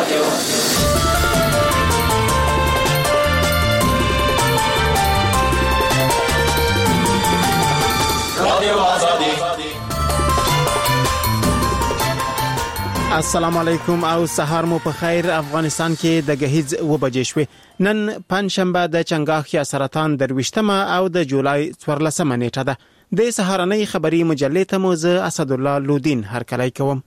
السلام علیکم او سهار مو په خیر. افغانستان کې د غهیز وبجې شوې. نن پنځشنبه د چنګاښ یا سرطان 23مه او د جولای 14مه نیټه ده. د سهارنۍ خبري مجلې ته مو زه اسد الله لودین هرکلی کوم.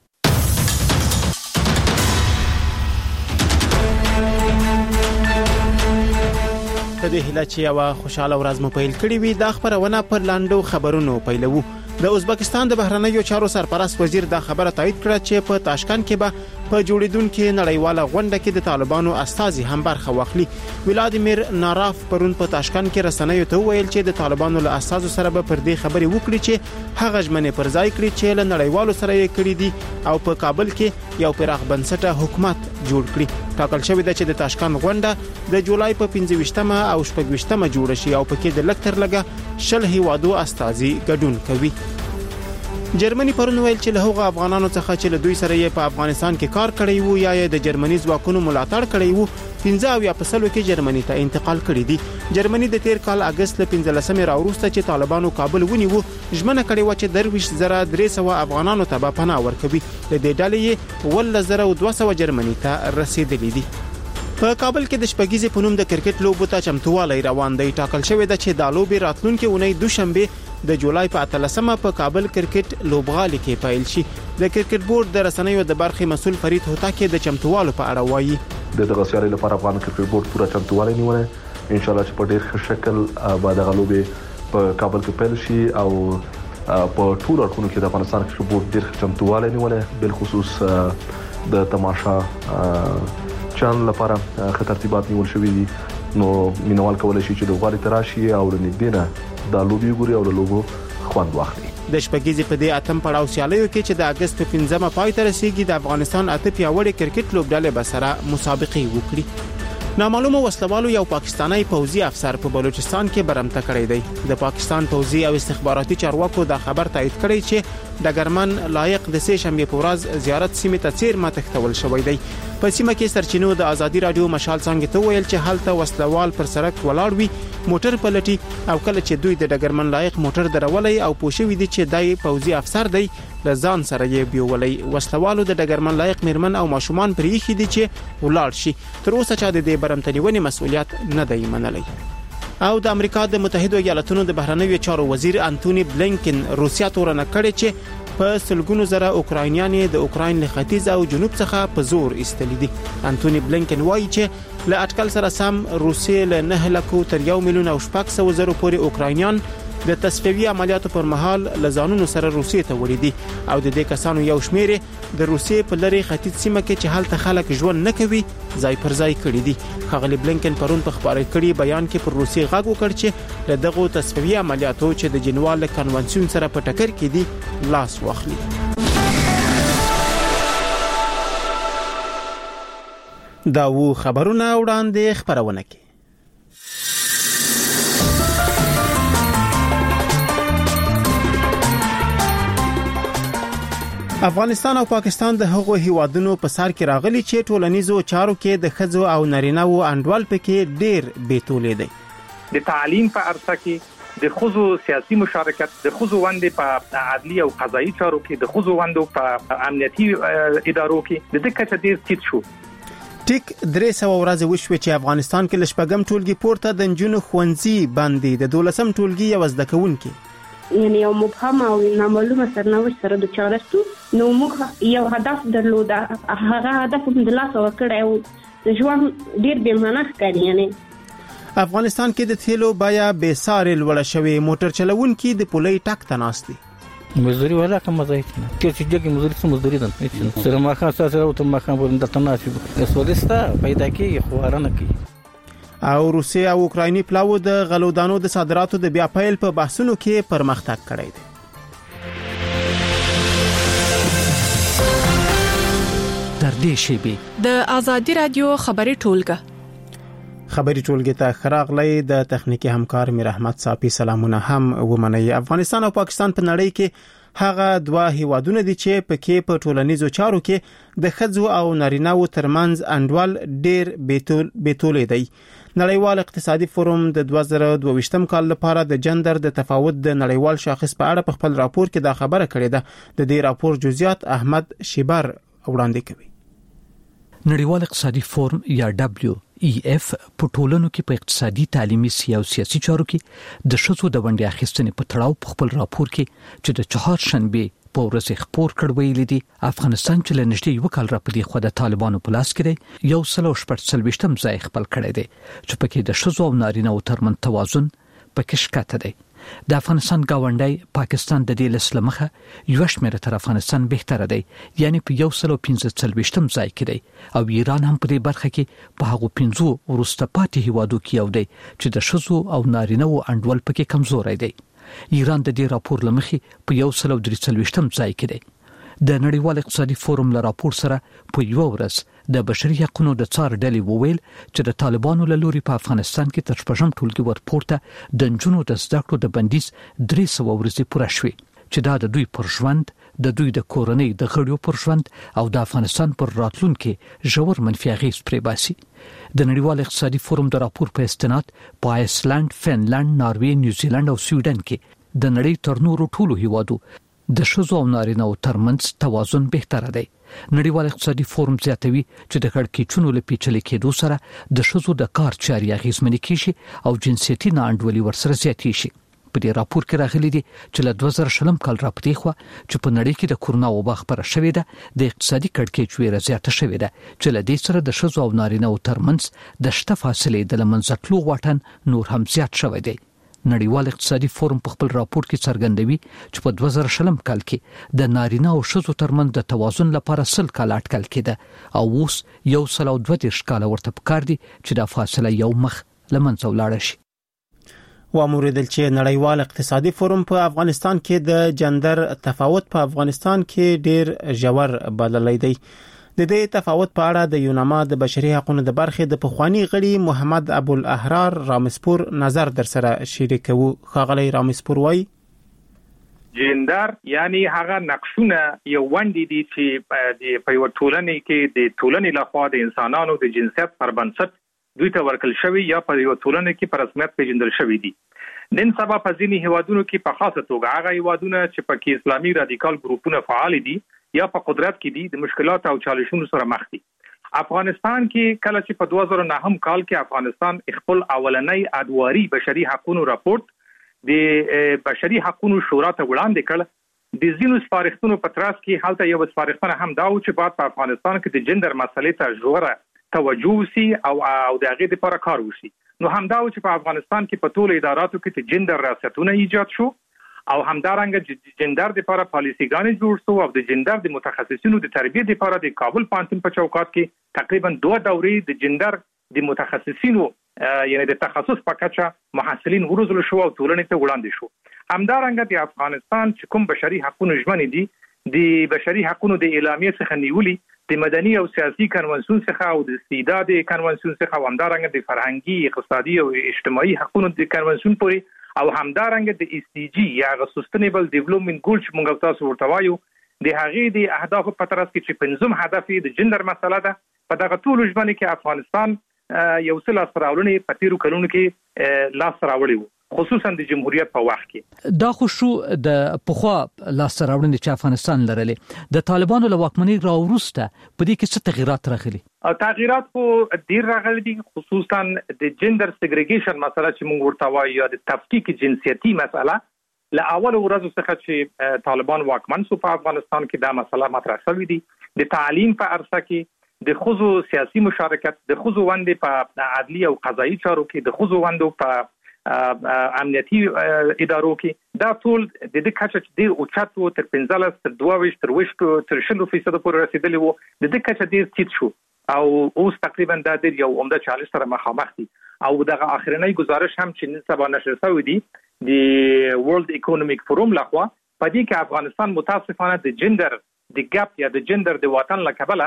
په دې هیله چې یو خوشاله ورځ مو پیل کړې وي. دا خبرونه پر لاندو خبرونو پیلوو. د ازبکستان د بهرنیو چارو سرپرست وزیر دا خبره تایید کړه چې په تاشکند کې به په جوړیدونکو نړیواله غونډه کې د طالبانو استازي هم برخه واخلي. ولادیمیر ناراف پرون په تاشکند کې رسنیو ته ویل چې د طالبانو له استازو سره به پر دې خبرې وکړي چې هغه ژمنې پر ځای کړي چې له نړیوالو سره یې کړې دي او په کابل کې یو پراخ بنسټه حکومت جوړ کړي. ټاکل شوی دی چې د تاشکند غونډه د جولای په 25مه او 26مه جوړ شي او پکې د لکټر لګه 10 هیوادو استازي ګډون کوي. جرمني پرون ویل چې له هغه افغانانو څخه چې له دوی سره یې په افغانستان کې کار کړی وو یا د جرمني ځواکونو ملاتړ کړی وو 15 یا پسلو کې جرمني ته انتقال کړی دي. جرمني د تیر کال اگست له 15مه راوروسته چې طالبانو کابل ونیو ژمنه کړې و چې 23,300 افغانانو ته به پناه ورکوي. د دې ډلې 12,200 جرمني ته رسیدلې دي. په کابل کې د شپږیزې په نوم د کرکټ لوبو ته چمتووالی روان دی. ټاکل شوی دی چې د لوبې راتلونکي اونۍ دوشنبه د جولای په 13مه په کابل کرکټ لوبغالي کې پیل شي. د کرکټ بورډ د رسنیو د برخې مسول فرید هوتاکي د چمتووالو په اړه وایي. دغه سیالي لپاره افغان کرکټ بورډ پوره چمتووالی نیولې. ان شاء الله چې په ډېر ښه شکل به دغه لوبې په کابل کې پیل شي او په ټول اړخونو کې د افغانستان کرکټ بورډ ډېر چمتووالی نیولې. بل خصوص د تماشا چانل لپاره ښه ترتیبات نیول شوي دي. نو مینوال کولای شي چې د غوړی تراشي او لنډې نه د لوبي ګوري او د لوبو خوند واخلي. د شپږیزې په دې اتم پړاو سیالیو کې چې د اگست په 15مه پای ته رسیدي د افغانستان اته پیاوړي کرکټ لوبډلې به سره مسابقې وکړي. نامعلومه وسلوالو یو پاکستانی پوځي افسر په بلوچستان کې برمته کړی دی. د پاکستان پوځي او استخباراتي چارواکو دا خبر تایید کړی چې ډګرمن لایق د سه شنبه په ورځ زیارت سیمه ته څیرمه تختول شوی دی. په سیمه کې سرچینو د ازادي رادیو مشال څنګه ته ویل چې حالت وسلوال پر سړک ولاړ وي موټر پلټي او کله چې دوی د ډګرمن لایق موټر درولې او پوښوي دي چې دای پوځي افسر دی لزان سره یې بیولې. وسلوالو د ډګرمن لایق میرمن او ماشومان پرېخي دي چې ولاړ شي. تر اوسه چا د دې برمتنیونې مسؤلیت نه دی منلی. او د امریکا د متحده ایالاتونو د بهرنیو چارو وزیر انټونی بلینکن روسیا تورنه کړې چې په سلګونو زره اوکراینیان د اوکراین له ختیځ او جنوب څخه په زور ایستل دي. انټونی بلینکن وایي چې له اټکل سره سم روسیا له 9 لک تر 1,700,000 پورې اوکراینیان د تصفیوي عملیاتو پر مهال لزانونو سره روسیې ته وړي دي او د دې کسانو یو شمېر د روسیې په لری ختیځ سیمه کې چې هلته خلک ژوند نه کوي ځای پر ځای کړي دي. خغلی بلینکن پرون په خبري کړي بیان کې پر روسیې غږ وکړ چې له دغه تصفیوي عملیاتو چې د جنوال کنونسیون سره په ټکر کې دي لاس واخلي. دا و خبرونه وړاندې خبرونه کې. افغانستان او پاکستان د هغو هیوادونو په سر کې راغلي چې ټولنیزو چارو کې د ښځو او نارینه‌و انډول پکې ډېر بیتولې دي. د تعلیم په عرصه کې د ښځو سیاسي مشارکت، د ښځو ونډه په عدلي او قضایي چارو کې، د ښځو ونډه په امنیتي ادارو کې د دې کچه ډېر ټیټ شو. ټیک 300 ورځې وشوه چې افغانستان کې لشپږم ټولګي پورته د نجونو ښوونځي باندې د 12م ټولګي یو زده کوونکي یعنی یو مبهم او نامعلومه سرنوشت سره د چارستو نو موږ یو هدف درلود. هغه هدف هم د لاس ورکړی او د ژوند ډیر بې معنی ښکاري. یعنی افغانستان کې د تیلو بیا به ساري لوړ شوی. موټر چلوونکي د پولۍ ټک ته ناستي. مزدوري ولا کوم ځای کې چې دغه مزدوري ده سره ما خاصه سره او ته ما خام د تناسب سولستا پیدا کیږي خوارنه کوي. او روسیا او اوکرایني پلاو د غلودانو د صادراتو د بیا پیل په بحثونو کې پرمختګ کړی دی. تر دې شیبې د ازادي رادیو خبري ټولګه ته خراغلی د تخنیکی همکار میر احمد صافی سلامونه هم ومني. افغانستان او پاکستان په نړۍ کې هغه دوه هیوادونه دي چې پکې په ټولنیزو چارو کې د ښځو او نارینه‌و ترمنځ انډول ډیر بیتولې دی. نړیوال اقتصادي فورم د 2022م کال لپاره د جندر د تفاوت د نړیوال شاخص په اړه په خپل راپور کې دا خبره کړې ده. د دې راپور جزئیات احمد شیبر وړاندې کوي. نړیوال اقتصادي فورم یا WEF په ټولنو کې په اقتصادي، تعلیمي، سیاسي چارو کې د ښځو د ونډې اخیستنې په تړاو په خپل راپور کې چې د چهارشنبه په ورځ خبر کړ ویلي دي افغانستان چې له نږدې یو کال راپدې خو د طالبانو په لاس کې دی، یو سل او شپږ ځای خپل کړی دی چې پکې د ښځو او نارینه‌و ترمنځ توازن پکې شکته دی. د افغانستان گاونډي پاکستان د دې لسلمخه یو شمېر تر افغانستان بهتره دی، یعنی په 115 ځای کې دی، او ایران هم په دې برخه کې په هغو 15 ورسته پاتې هیوادو کې یو دی چې د ښځو او نارینه‌و انډول پکې کمزوري دی. ایران د دې راپور لمخې په 143 ځای کې دی. د نړیوال اقتصادي فورم له راپور سره په یو ورځ د بشري حقوقو د څار ډلې وویل چې د طالبانو له لوري په افغانستان کې تر شپږم ټولګي ورپورته د نجونو د زده کړو د بندیز 300 ورځې پوره شوې چې دا د دوی پر ژوند، د دوی د کورنۍ د غړیو پر ژوند او د افغانستان پر راتلونکي ژور منفي اغېز پرې باسي. د نړیوال اقتصادي فورم د راپور په استناد په آیسلند، فنلند، ناروې، نیوزیلند او سویډن کې د نړۍ تر نورو ټولو هیوادو د ښځو او نارینه‌و ترمنځ توازن بهتره دی. نړیوال اقتصادي فورم زیاتوي چې د کړکېچونو له پیچلې کېدو سره د ښځو د کار چارې اغېزمنې کیږي او جنسیتي ناانډولي ورسره زیاتې شي. په دې راپور کې راغلي دي چې له 2020 کال راپدې خو چې په نړۍ کې د کورونا وبا خبره شوې ده، د اقتصادي کړکېچ ویره زیاته شوې ده چې له دې سره د ښځو او نارینه‌و ترمنځ د شته فاصلې د لمنځه تلو واټن نور هم زیات شوی دی. نړیوال اقتصادي فورم په خپل راپور کې څرګندوي چې په 2020 کال کې د نارینه او ښځو ترمنځ د توازن لپاره 100 کال اټکل کېده او اوس 132 کال ورته پکار دي چې د فاصله یو مخ لمنځه ولاړ شي. واموریدل چې نړیوال اقتصادي فورم په افغانستان کې د جندر تفاوت په افغانستان کې ډیر ژور بللی دی. د دې تفاوت په اړه د یوناما د بشري حقوقو د برخې د پخوانی غړي محمد ابو الاحرار رامسپور نظر در سره شریکو. خاغلی رامسپور وای جندر یعنی هغه نقشونه یو وندي دي چې د په ټولنې کې د ټولنې لخوا د انسانانو د جنسیت پر بنسټ دوی ته ورکل شوی یا په یو ټولنه کې په رسمیت پیژندل شوی دي. نن سبا په ځینې هیوادونو کې په خاصه توګه هغه هیوادونه چې په کې اسلامي رادیکال ګروپونه فعال دي یا په قدرت کې دي د مشکلات او چالشونو سره مخ دي. افغانستان کې کله چې په 2009 کال کې افغانستان خپل اولنۍ ادواري بشري حقوقو راپورټ د بشري حقوقو شورا ته وړاندې کړ، د زینو سپارښتنو په تراس کې حالت یو سپارښتنه هم دا و چې بعد په افغانستان کې د جندر مسلې ته ژوره توجه وسی او د هغې لپاره کار وشي. نو هم دا و چې په افغانستان کې په ټولو اداراتو کې د جندر ریاستونه ایجاد شو او همدارنګه جندر لپاره پالیسيګانې جوړ شو او د جندر د متخصصینو د تربیت لپاره د کابل پوهنتون په چوکاټ کې تقریبا 2 دورې د جندر د متخصصینو یعنی د تخصص په کچه محصلین وروزل شو او ټولنې ته وړاندې شو. همدارنګه د افغانستان چې کوم بشري حقوقو ژمنې دي د بشري حقوقو د اعلامیې څخه نیولې د مدني او سیاسي کنوانسیون څخه او د استعداد کنوانسیون څخه او همدارنګه د فرهنګي، اقتصادي او اجتماعي حقوقو د کنوانسیون پورې او همدارنګه د SDG یا سستینبل ډیولپمنٹ ګول چې موږ تاسو ورته وایو د هغې د اهدافو په ترڅ کې چې پنځم هدف د جندر مسله ده. په دغه ټولو ژمنو کې افغانستان یو څه لاس راوړنې په تیرو کلونو کې لاس راوړي وو، خصوصا د جمهوریت په وخت کې. دا خو شو د پخوا لاس راوړنې چې افغانستان لرلې د طالبانو له واکمنۍ راوروسته په دې کې څه تغیرات راغلي؟ تغیرات خو ډیر راغلي دي، خصوصا د جندر سیګریګیشن مسله چې موږ ورته وایو یا د تفکیک جنسیتي مسله. له اول ورځو څخه چې طالبان واکمن شو په افغانستان کې دا مسله مطرح شوې دي. د تعلیم په عرصه کې د ښځو سیاسي مشارکت، د ښځو ونډې په عدلي او قضایي چارو کې، د ښځو ونډو په امنیتي ادارو کې دا ټول د دې کچه چې ډېر اوچت وو، تر 15 تر 22 تر 20 تر 60% پورې رسیدلی وو. د دې کچه ډېر ټیټ شو او اوس تقریبا دا د یو عمده چالش سره مخامخ دي. او دغه اخرنۍ گزارش هم چې نن سبا نشر شوی دی د ورلد اکونومیک فورم لخوا، په دې کې افغانستان متاسفانه د جندر د ګاپ یا د جندر د وطن لکبله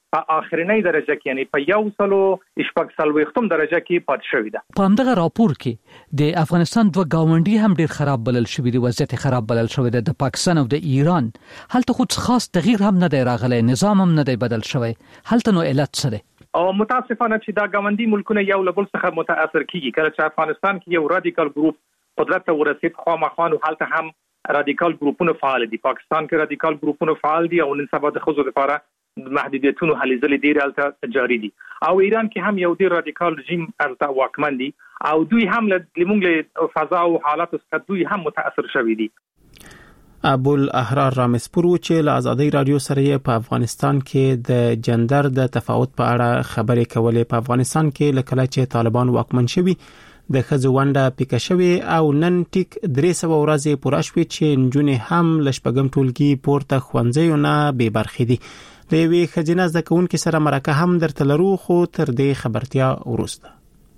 په اخرنۍ درجه کې یعنی په 140 درجه کې پات شوې ده. په همدغه راپور کې د افغانستان دوه گاونډي هم ډیر خراب بلل شوی دی، وضعیت خراب بلل شوی دی، د پاکستان او د ایران. هلته خو خاص تغییر هم نه دی راغلی، نظام هم نه دی بدل شوی. هلته نو علت څه دی؟ او متاسفانه چې دا گاونډي ملکونه یو له بل څخه متاثر کیږي. کله چې افغانستان کې یو رادیکال ګروپ قدرت ته ورسید، خامخانو هلته هم رادیکال ګروپونه فعال دي. پاکستان کې رادیکال ګروپونه فعال دي او نن سبا د خزو لپاره محدودیتونو هلې ځلې ډیر الته جاری دي. او ایران کې هم یو ډیر رادیکال رژیم الته واکمن دي او دوی هم لمونږ فضا او حالات څخه دوی هم متاثر شوي دي. ابو الاحرار رامسپور چې له آزادۍ رادیو سره په افغانستان کې د جندر د تفاوت په اړه خبرې کولې. په افغانستان کې لکه چې طالبان واکمن شوي د خزو ونده پیکه شوی او نن ټیک 300 ورځې پوره شوې چې نجونې هم لشپګم ټولګي پورته خوندزیونه به برخې دي. د یوې خزینه ځکهونکو سره مرکه هم درته لرو، خو تر دې خبرتیا وروسته.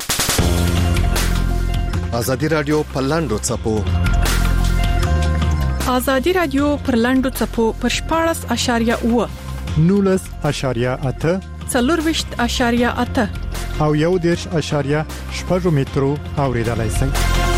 آزادی رادیو پلاندو چپو آزادی رادیو پرلندو چپو پر 14.8 19.8 4.8 او 1.8 مترو اوریدلای شئ.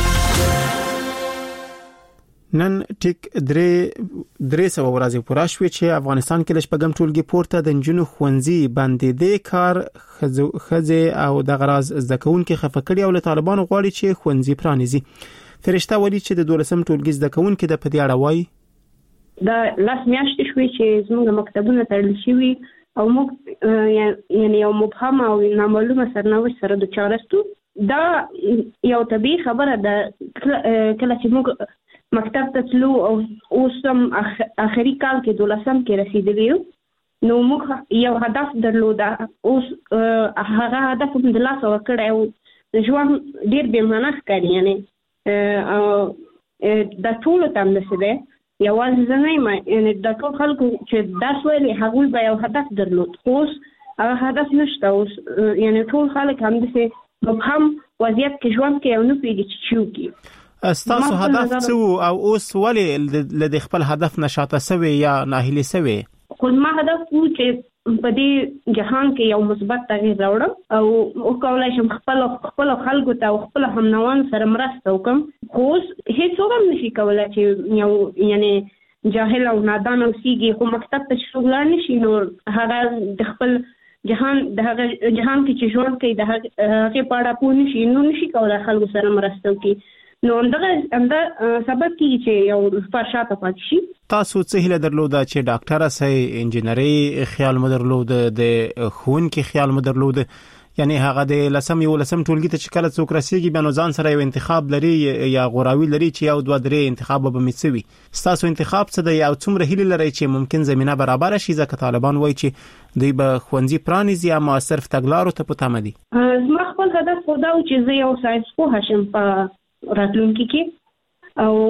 نن ټیک 300 ورځې پوره شوې چې افغانستان کې لشپګم ټولګي پورته د نجونو خوندزي باندې د کار خزه او د غراز زکونکو خفقړی او له طالبانو غواړي چې خوندزي پرانیزي. فرشته ولي چې د 12م ټولګي زکونکو د پدې اړه وایي د لاس میاشتې شوې چې زموږ مکتبونه تړل شوي او موږ یعنی یو مبهم او نامعلومه سرنوشت سره د چارستو. دا یو طبيعي خبره ده. کله چې موږ مکتب ته تلو او اوس هم اخري کال کې 12م کې رسیدلی نو موږ یو هدف درلود. اوس هغه هدف هم د لاس ورکړی او د ژوند ډیر بې معنا ښکاري. یعنی د ټولو ته همداسې دی، یوازې زه نه یم، یعنی د ټول خلکو چې درس ویلي هغوی به یو هدف درلود، خو اوس هغه هدف نشته. اوس یعنی ټول خلک همداسې مبهم وضعیت کې ژوند کوي او نه پوهېږي چې څه وکړي. ستاسو هدف څه او اوس ولې له خپل هدف نه شاته سوي یا ناهیلي سوي؟ خو ما هدف و چې په دې جهان کې یو مثبت تغییر راوړم او وکولای شم خپل خلکو ته او خپل همنوان سره مرسته وکم. خو هیڅوک هم نشي کولای چې یو یعنی جاهل او نادان اوسېږي خو مکتب ته شغل نشي. نو هغه د خپل جهان کې چې ژوند کوي د هغه په اړه پوه نشي، نو نشي کولای خلکو سره مرسته وکړي. نو همدا سبب کیږي چې یو فرشاته پاتې شي. تاسو څه هیله درلوده چې ډاکټر سي انجینری خیال مو درلوده، د خونکي خیال مو درلوده؟ یعنی هغه د لسم ټولګي ته چې کله څوک رسیږي بیا نو ځان سره یو انتخاب لري یا غوراوي لري چې یو 2-3 انتخاب به میڅوي. تاسو انتخاب څه دی او څومره هیله لري چې ممکن زمينه برابر شي؟ ځکه طالبان وایي چې دوی به خوندزي پرانیزي اما صرف تګلارو ته پټه مدي. زما خپل هدف خدا او چې زه یو ساينس پوه شم په راتلونکي کې او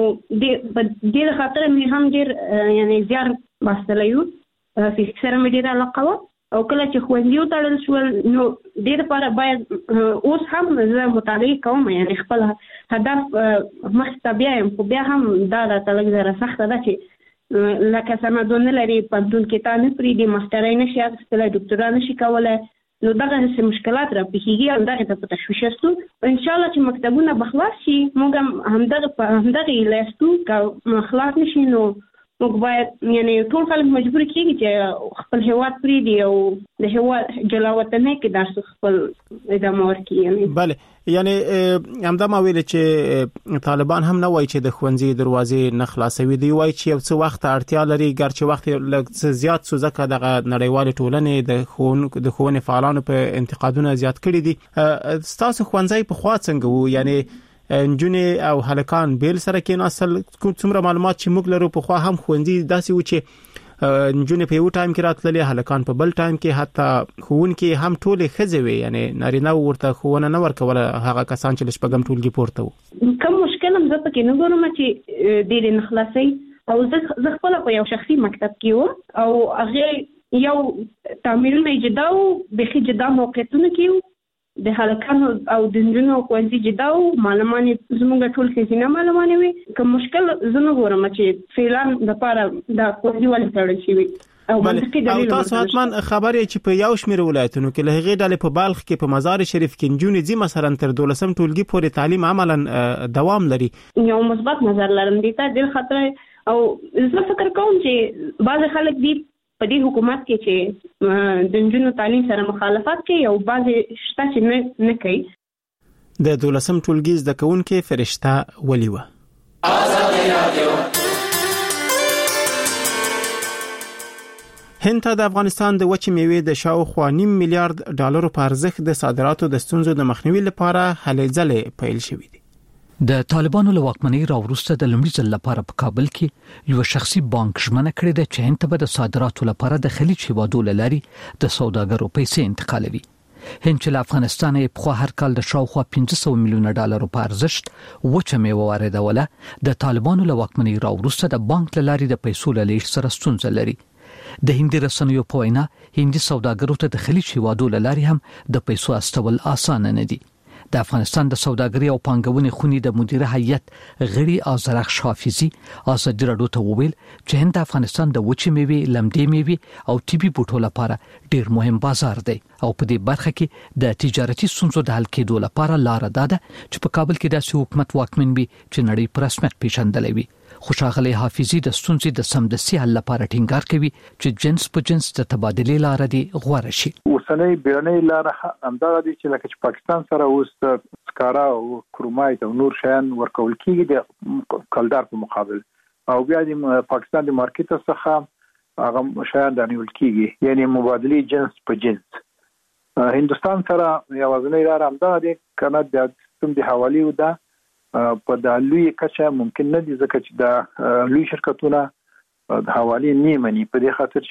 د خاطر مې هم ډیر یعنی زیار واستلیو فزیکس سره مې ډیر علاقه و او کله چې خوندیو تړل شو نو ډیر لپاره باید اوس هم زه مطالعه کوم. یعنی خپل هدف مخته بیایم خو بیا هم دا تلګ زره سخته ده چې لکه سمدون لري پندون کې تا نه پری دي ماسترای نشي اخیستل، ډاکټرا نشي کولای. نو دغه څه مشکلات را پیښیږي او دغه ته تشویش استو. ان شاء الله چې مکتبونه بخلاص شي موږ همدغه لستو که خلاص نشي نو موږ باید یعنی ټول خلک مجبور کیږي چې خپل هیواد پریدي او د هیواد جلا وطنۍ کې درس خپل ادامه ورکړي. بله یعنی همدا ما ویل چې طالبان هم نه وایي چې د خوندزي دروازې نه خلاصوي، دی وایي چې یو څه وخت اړتیا لري، ګرچې وخت لږ زیات سو ځکه د نړیوال ټولنې د ښوونې فعالانو په انتقادونه زیات کړي دي. تاسو خوندزي په خوا څنګه وو؟ یعنی انجونې او هلکان بیل سره کې نسل څومره معلومات چې موږ لرو په خوا هم خوندزي داسې و چې انجونې په یو ټایم کې راتللې، هلکان په بل ټایم کې، حتی ښوونکي هم ټولې ښځې وي، یعنی نارینه ورته ښوونه نه ورکوله هغه کسان چې لشپږم ټولګي پورته وو. کوم مشکل هم زه پکې نه ګورم چې ډېرې نه خلاصوي او زه خپله په یو شخصي مکتب کې وم او هغې یو تعمیرونه جدا و، بیخي جدا موقعیتونه کې وو، د هلکانو او د نجونو ښوونځي جدا و، معلمانې زموږ ټول ښځینه معلمانې وي. کوم مشکل زه نه ګورم چې فعلا دپاره دا ښوونځي ولې تړل شوي. او منطقي دلیل تاسو حتما خبرې چې په یو شمېر ولایتونو کې له هغې ډلې په بلخ کې په مزار شریف کې نجونې ځي مثلا تر 12 ټولګي پورې تعلیم عملاً دوام لري. یو مثبت نظر لرم دي ته ډېر خطر او زه فکر کوم چې بعض خلک دي په دې حکومت کې چې د نجونو تعلیم سره مخالفت کوي او بعض شته چې نه کوي. د 12 ټولګي زده کوونکې فرشته ولیوه. هند ته د افغانستان د وچې میوې د شاوخوا $0.5 میلیارډ په ارزښت د صادراتو د ستونزو د مخنیوي لپاره هلې ځلې پیل شوې دي. د طالبانو له واکمنۍ راوروسته د لومړي ځل لپاره په کابل کې یو شخصي بانک ژمنه کړې ده چې هند ته د صادراتو لپاره د خلیج هیوادو لاري د سوداګرو پیسې انتقالوي. هند چې له افغانستان په خو هر کال د شاوخوا $500 میلیونه په ارزښت وچه میوه واردوله، د طالبانو له واکمنۍ راوروسته د بانک لاري د پیسو لېږد سره ستونزه لري. د هندي رسنیو په وینا هندي سوداګرو ته د خلیج هیوادو لاري هم د پیسو استول آسان نه دي. د افغانستان د سوداګرۍ او پانګونې خونې د مدیر هیئت غړي آزرخ حافظي ازادي راډیو ته وویل چې هند افغانستان د وچې میوې، لمدې میوې او طبي بوټو لپاره ډیر مهم بازار دی او په دې برخه کې د تجارتي ستونزو د حل کېدو لپاره لار ده چې په کابل کې داسې حکومت واکمن وي چې نړۍ پر رسمیت پیژندلی وي. خوشاغلی حافظي د ستونزې د سمدستي حل لپاره ټینګار کوي چې جنس په جنس د تبادلې لار دی غوړه شي. اوسنۍ بیرنۍ لار همدغه دي چې لکه چې پاکستان سره اوس سکارا او کرومایت او نور شیان ورکول کیږي د کلدار په مقابل، او بیا د پاکستان د مارکیټ څخه هغه شیان د نیول کیږي، یعنی مبادله جنس په جنس. هندستان سره یوازینۍ لار همدغه دي، کنه د سیستم د حوالی و ده په د لوی کچه ممکن نه دي ځکه چې د لوی شرکتونه د حوالی نیمني په دې خاطر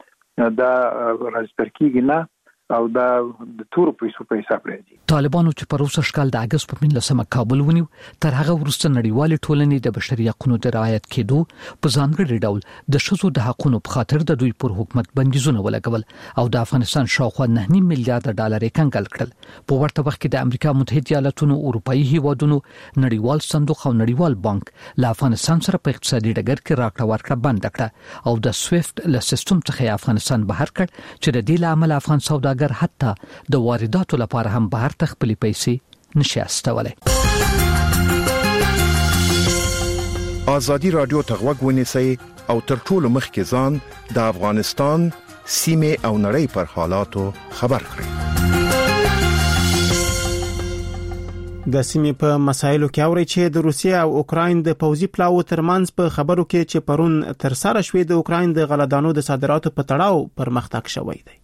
چې دا راځي کېږي نه او دا د تور پیسو په حساب راځي. طالبانو چې په روسي شکل د اگست په 15 کابل ونیو، تر هغه وروسته نړیوال ټولنې د بشري حقوقو د رعایت کېدو په ځانګړي ډول د شذو د حقوقو په خاطر د دوی پر حکومت بندیزونه ولګول او د افغانستان شاوخوا $9 میلیارډ کنګل کړل. په ورته وخت کې د امریکا متحده ایالاتونو، اروپאי هیوادونو، نړیوال صندوق او نړیوال بانک له افغانستان سره په اقتصادي ډګر کې راکړه ورکړه بند کړه او د سويفت له سیستم څخه افغانستان بهر کړ چې د دې عمل افغان سوداګر حتی د وارداتو لپاره هم بهر ته خپل پیسې نشي استولای. آزادي رادیو ته غوږ ونیسئ او تر ټولو مخکې ځان د افغانستان سیمه او نړۍ پر حالاتو خبر کړئ. د سیمې په مسایلو کې اوري چې د روسیې او اوکراین د پوځي پلاو ترمنځ په خبرو کې چې پرون تر سره شوې د اوکراین د غلدانو د صادراتو په تړاو پرمختګ شوی دی.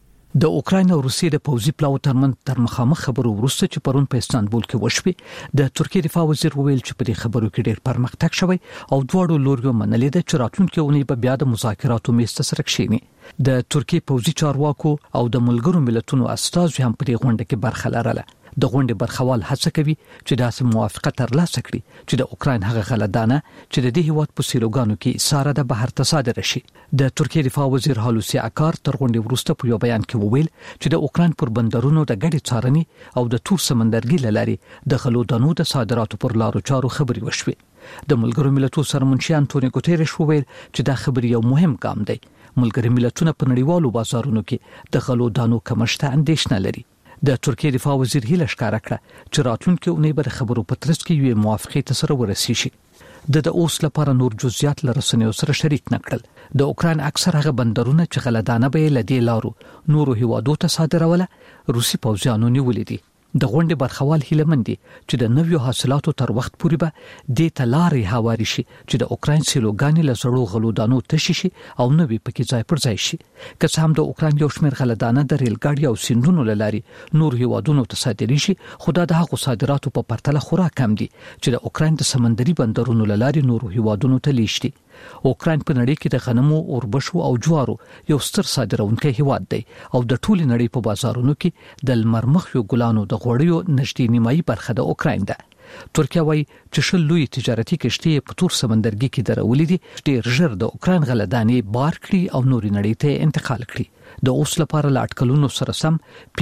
د اوکراین او روسیې د پوځي پلاو ترمنځ تر مخامخ خبرو وروسته چې پرون په استانبول کې وشوه، د ترکیې دفاع وزیر وویل چې په دې خبرو کې ډېر پرمختګ شوی او دواړو لوريو منلې ده چې راتلونکي اونۍ به بیا د مذاکراتو میز ته سره کښیني. د ترکیې پوځي چارواکو او د ملګرو ملتونو استازو هم په دې غونډه کې برخه لرله. د غونډې برخوال هڅه کوي چې داسې موافقه ترلاسه کړي چې د اوکراین هغه غلدانه چې د دې هیواد په سیلوګانو کې ساره د بهر ته صادره شي. د ترکیې دفاع وزیر هالوسی اکار تر غونډې وروسته په یو بیان کې وویل چې د اوکراین پر بندرونو د ګډې څارنې او د تور سمندرګي لاري د غلودانو د صادراتو پر لارو چارو خبري وشوي. د ملګرو ملتونو سرمنشي انټونیو ګوتيريش وویل چې دا خبري یو مهم ګام دی. ملګري ملتونه په نړیوالو بازارونو کې د غلودانو کمښت اندېښنه لري. د ترکیې دفاع وزیر هیله ښکاره کړه چې راتلونکي اونۍ به خبرو په ترڅ کې یو موافقه ته سره ورسیږي. د اوس لپاره نور جزئیات لرسنیو سره شریک نکړل. د اوکراین اکثر هغه بندرونه چې غلدانه به لدی لارو نورو هیوادو ته صادروله روسي پوځیانو نیولې دي. د غونډې برخوال هیله مندي چې د نویو حاصلاتو تر وخت پورې به د تلاري هواري شي چې د اوکراین سیلوګانی له زړو غلودانو تشي شي او نوې پکې ځای پر ځای شي. که څه هم د اوکراین یو شمېر غلدانه د ریل ګاډي او سیندونو لاري نور هیوادونو ته صادري شي، خو دا د هغو صادراتو په پرتله خورا کم دي چې د اوکراین د سمندري بندرونو لاري نور هیوادونو ته لیږي. اوکراین په نړۍ کې د غنمو، اوربشو او جوارو یو ستر صادرونکی هیواد دی او د ټولې نړۍ په بازارونو کې د لمرمخیو ګلانو د غوړیو نږدې نیمایي برخه د اوکراین ده. ترکیه وايي چې شل لوی تجارتي کشتۍ په تور سمندرګي کې درولې دي، ډېر ژر د اوکراین غلدانې بار کړي او نورې نړۍ ته انتقال کړي. د اوس لپاره لاټکلونو سره سم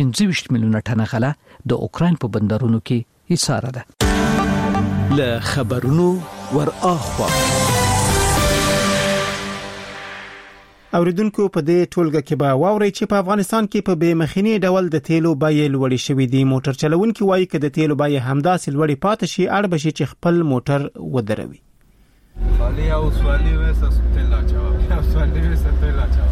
25 میلیونه ټنه غله د اوکراین په بندرونو کې ایساره ده. له خبرونو ور اخوا اوریدونکو په دې ټولګه کې به واوري چې په افغانستان کې په بې مخینی ډول د تیلو بیې لوړې شوې دي. موټر چلونکي وایي چې د تیلو بیې همداسې لوړې پاتې شي اړ بشي چې خپل موټر ودروي. خالی او سوالی وسه ستلا چا سوالی وسه ستلا چا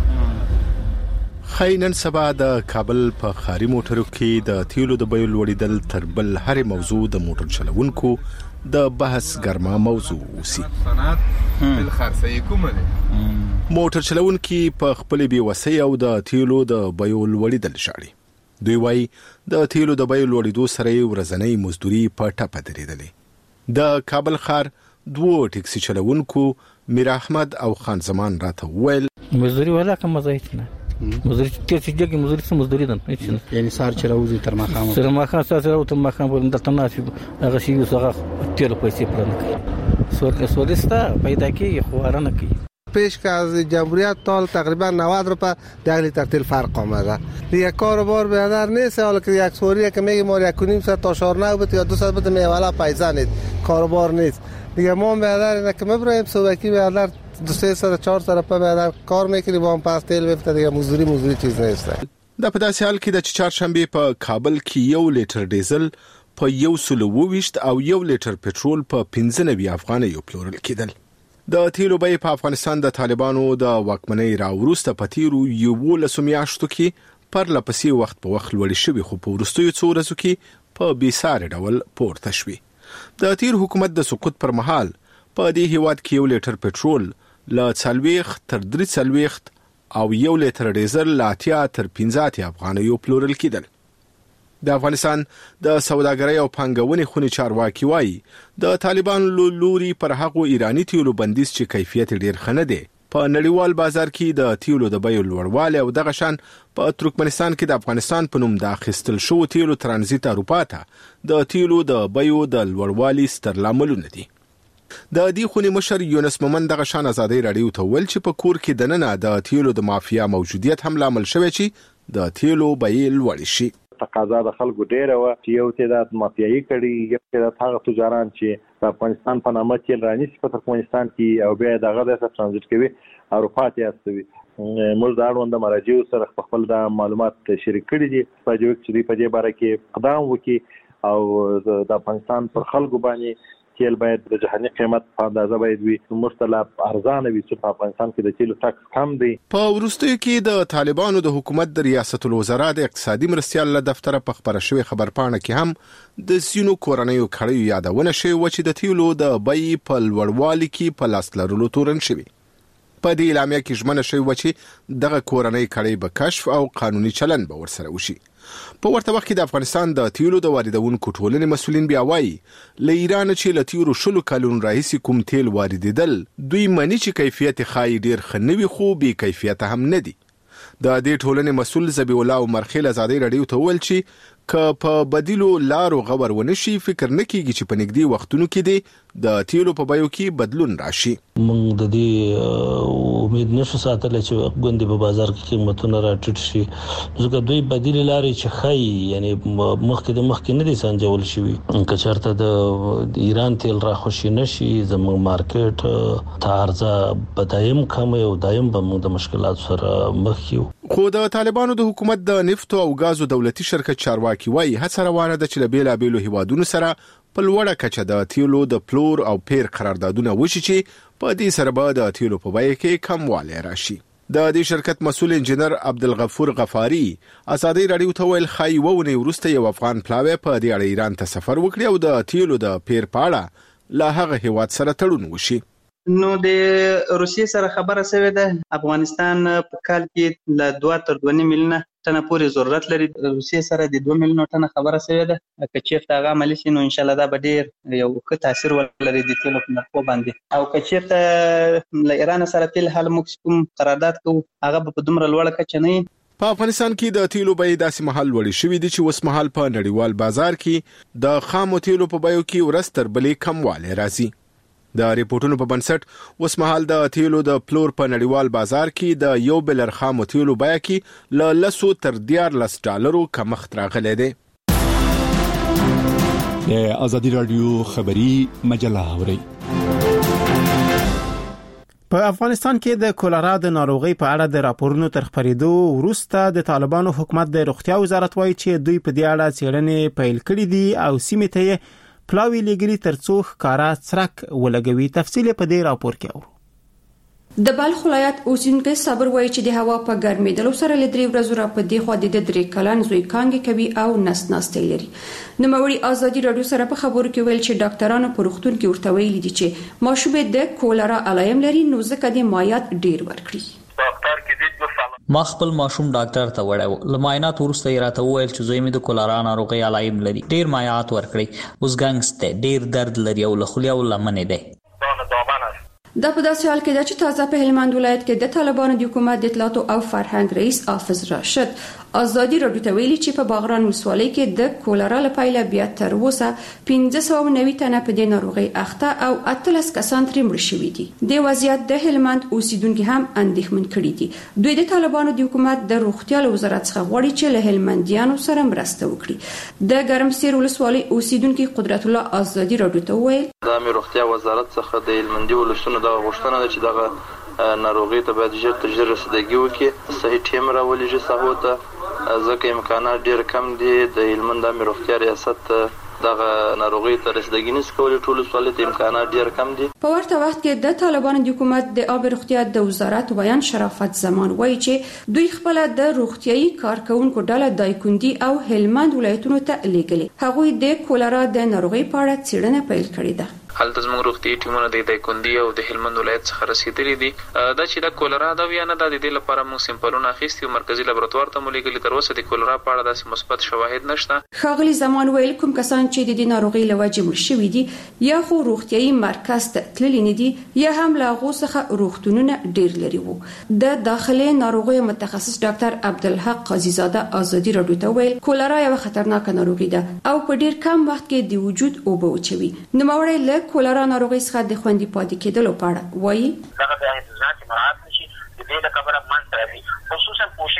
خاینن سبا د کابل په خاري موټرو کې د تیلو د بیو لوړېدل تر بل هر موضوع د موټر چلونکو د بحث ګرما موضوع وسی. صنعت بل خرڅي کومه موټر چلونکي په خپل بیوسۍ او د تیلو د بیو لوړېدل شاړي. دوی وایي د تیلو د بیو لوړېدو سره ورځنۍ مزدوري په ټپه درېدلې. د کابل خار دوه ټیکسي چلونکو میر احمد او خان زمان راته ویل مزدوري ولا کوم ځای نه مزدوري چې دغه مزدوري څه مزدوري ده یعنی سار چې راوځي تر ماخام سره ماخام سره او تر ماخام ورته د تناسب هغه شی وسغه تیر پیسې پرنه کوي سورستا پیدا کی خوارنه کی پیش که از جمهوریت تا تقریبا 90 روپیه در لیتر تیل فرق آمده. دیگه کاروبار بهتر نیست. حالا که یک سوریه که میگه ما 1.5 ساعت تا 4 بده یا 2 ساعت بده میوالا پیسه نیست. کاروبار نیست. دیگه ما بهتر اینه که میبریم صبحی بهتر 2 ساعت 4 ساعت په بهتر کار میکنیم وام پاس تیل بفته دیگه مزدوری چیز نیست. د په داسې حال کې د چهارشنبه په کابل کې 1 لیټر ډیزل په 120 او 1 لیټر پټرول په 95 افغانۍ پلورل کېدل. د تیلو بیې په افغانستان د طالبانو د واکمنۍ راوروسته په تیرو 11 میاشتو کې پر لپسې وخت په وخت لوړې شوې خو په وروستیو څو ورځو کې په بیسارې ډول پورته شوې. د تیر حکومت د سقوط پر مهال په دې هیواد کې 1 لیټر پټرول له 40 تر 43 او 1 لیټر ډیزل له 80 تر 15 افغانۍ پلورل کېدل. د افغانستان د سوداګرۍ او پانګونې خونې چارواکي وایي د طالبانو لوري پر هغو ایرانی تیلو بندیز چې کیفیت ډیر ښه نه دی په نړیوال بازار کې د تیلو د بیو لوړوالی او دغه شان په ترکمنستان کې د افغانستان په نوم د اخیستل شوو تیلو ترانزیت اروپا ته د تیلو د بیو د لوړوالي ستر لاملونه دي. د دې خونې مشر یونس مومن دغه شان ازادي رادیو ته ویل چې په کور کې دننه د تیلو د مافیا موجودیت هم لامل شوی چې د تیلو بیې لوړې شي. تقاضا د خلکو ډیره و چې یو تعداد مافیایي کړي یو تعداد هغه تجاران چې د افغانستان په نامه تیل رانیسي په ترکمنستان کې او بیا دغه د ترانزیت کوي اروپا ته استوي. موږ د اړوند مراجعو سره خپل د معلومات شریک کړي دي په دې باره کې اقدام وکړي او د افغانستان پر خلکو باندې تیل باید د جهاني قیمت په اندازه باید وي مختلف ارزانه وي چې په افغانستان کې د تیلو ټاکس کم دی. په وروستیو کې د طالبانو د حکومت د ریاست الوزرا د اقتصادي مرستیال له دفتر په خبره شوی خبرپاڼه کې هم د سینو کورنیو کړیو یادونه شوی و چې د تیلو د بیې په لوړوالي کې په لاس لرلو تورن شوی. په دې اعلامیه کې ژمنه شوی و چې دغه کورنۍ کړی به کشف او قانوني چلن به ورسره وشي. په ورته وخت کې د افغانستان د تیلو د واردونکو ټولنې مسؤلین بیا وایي له ایران چې له تیرو 10 کلونو راهیسې کوم تیل واردېدل دوی مانی چې کیفیت خای ډیر ښه نه وي خو بې کیفیته هم نه دي. د دې ټولنې مسؤل ذبیح الله مرخیل ازادي رادیو ته ویل چې که په بدیلو لارو غور ونشي فکر نه کیږي چې په نږدې وختونو کې دی د تیلو په بیو کې بدلون راشي. موږ د دې امید نشو ساتلی چې ګوندې په بازار کې قیمتونه راټیټ شي ځکه دوی بدیل لارې چې خای یعنی مخکې نه دي سنجول شوي که چېرته د ایران تیل راخوشي نشي زموږ مارکیټ ته عرضه به دایم کم او دایم به موږ د مشکلاتو سره مخ یو. خو د طالبانو د حکومت د نفتو او غازو دولتي شرکت چارواکي وایي هڅه روانه ده چې له بیلابیلو هیوادونو سره په لوړه کچه د تیلو د پلور او پیر قراردادونه وشي چې په دې سره به د تیلو په بیه کې کموالی راشي. د دې شرکت مسؤل انجنیر عبدالغفور غفاری ازادي رادیو ته ویل خای وونه ورسته یو افغان پلاوی په دې اړه ایران ته سفر وکړي او د تیلو د پیر پاړه له هغه هیواد سره تړون وشي. نو د روسیې سره خبره شوې ده افغانستان په کال کې له 2 تر 2 میلیونه ټنه پورې ضرورت لري. روسیې سره د 2 میلیونه ټنه خبره شوې ده که چیرته هغه عملي شي نو ان شاء الله دا به ډیر یو ښه تاثیر ولري د تیلو په نرخو باندې او که چیرته له ایران سره تیل حل موږ کوم قرارداد کوو هغه په دومره لوړه کچه نه. په افغانستان کې د تیلو بیې داسې مهال لوړې شوې دي چې اوس مهال په نړیوال بازار کې د خامو تیلو په بیو کې ورځ تر بلې کموالی راځي. د ریپورتونو په بنسټ اوس مهال د تیلو د پلور په نړیوال بازار کې د یو بلر خامو تیلو بیه کې له 10 تر $14 کمښت راغلی دی. د ازادي رادیو خبری مجله اوري. په افغانستان کې د کولرا د ناروغۍ په اړه د راپورونو تر خپرېدو وروسته د طالبانو حکومت د روغتیا وزارت وایي چې دوی په دې اړه څېړنې پیل کړې دي او سیمې ته یې پلاوی لګري ترڅو ښکارا څرک ولګوي. تفصیل په دې راپور کې اورو. د بلخ ولایت اوسیدونکو صبر وایي چې د هوا په ګرمېدلو سره له 3 ورځې را په دې خوا د 3 کلن زوی کانګې کوي او نسناستې لري. نوموړي ازادي رادیو سره په خبرو کې ویل چې ډاکټرانو په روغتون کې ورته ویلي دي چې ماشومه د کولرا علایم لري نو ځکه د مایعات ډیر ورکړي. ما خپل ماشوم ډاکټر ته وړاو لماینات ورسته یې راته وویل چې زوی مې د کولرا ناروغي علایم لري ډیر مایعات ورکړي اوس ګنګسته ډیر درد لري او لخلیا ولمنه ده. دا په داسې حال کې ده چې تازه په هلمند ولایت کې د طالبانو د حکومت د اطلاعات او فرهنګ رئیس حافظ راشد ازادي رادیو ته ویلي چې په باغران ولسوالۍ کې د کولرا لپاره بیا تر اوسه 1590 تنه په دې ناروغي اخته او 13 کسان ترې مړ شوي دي. د وضعیت د هلمند اوسیدونکو هم اندېښمن کړي دي. دوی د طالبانو د حکومت د روغتیا وزارت څخه غواړي چې له هلمندیانو سره مرسته وکړي. د ګرمسیر ولسوالۍ اوسیدونکو قدرت الله ازادي رادیو ته ویل د روغتیا وزارت څخه د هلمندي ولسونو د غوښتنه ده چې دغه ناروغي ته باید ژر تر ژره رسیدګي وکړي صحیح ټیم راولېږي ساحو ته ځکه امکانات ډېر کم دي. د هلمند د روغتیا ریاست دغه ناروغي ته رسیدګي نشي کولای ټول ولایت ته امکانات ډېر کم دي. په ورته وخت کې د طالبانو د حکومت د آب روغتیا د وزارت ویان شرافت زمان وایي چې دوی خپل د روغتيایي کارکونکو ډله دایکندي او هلمند ولایتونو ته لېږلي. هغوی د کولرا د ناروغي په اړه څېړنه پیل کړې ده. هلته زموږ روغتي ټیمونه د دایکندي او د هلمند ولایت څخه رسیدلي دي. دا چې د کولرا دا ویانه د دې لپاره موږ سیمپلونه اخیستي او مرکزی لابراتوار ته مولېږلي. تر اوسه د کولرا په اړه داسې مثبت شواهد نشته. ښاغلي زمان ویل کوم کسان چې د دې ناروغي له وجې مړ شوي دي یا خو روغتيایي مرکز ته تللي نه دي یا هم له هغو څخه روغتونونه ډیر لري وو. د داخلي ناروغیو متخصص ډاکټر عبدالحق قاضیزاده ازادي رادیو ته ویل کولرا یو خطرناک ناروغي ده او په ډیر کم وخت کې د وجود اوبه وچوي. نوموړی له کولرا ناروغي څخه د خوندي پاتې کېدلو په اړه وایي دغه د احتیاط مراعات شي د دې لپاره منځ راځي خصوصا